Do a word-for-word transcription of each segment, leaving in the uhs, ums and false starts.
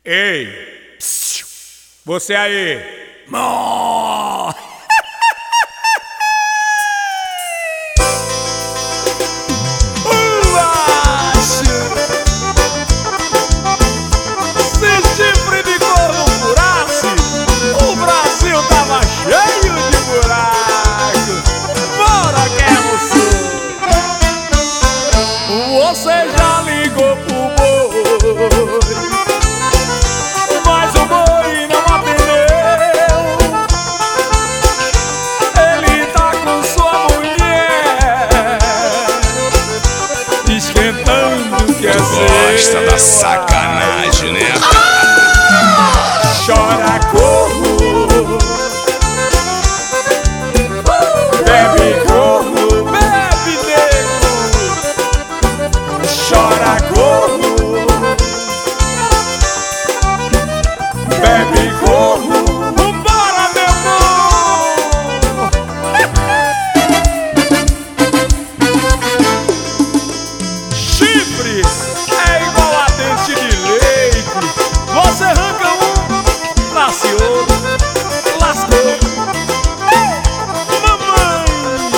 Ei, psiu, você aí. Mó. Se chifre de corno furasse, o Brasil tava cheio de buracos. Bora, Guerra Sul. Você já ligou pro boi, mas o boi não atendeu. Ele tá com sua mulher, esquentando que é Gosta da sacanagem, né? Chora corno, bebe corno, bebe nego. Chora corno, bebe corno. Vambora, meu amor. Chifre é igual a dente de leite. Você arranca um, nasce outro, lascou. Mamãe,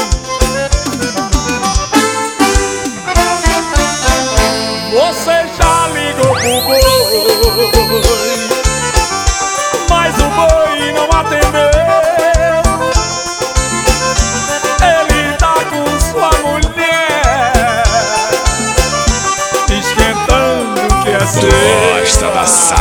você já ligou pro boi, mas o boi não atendeu. Ele tá com sua mulher, esquentando que é seu. Gosta da sacanagem.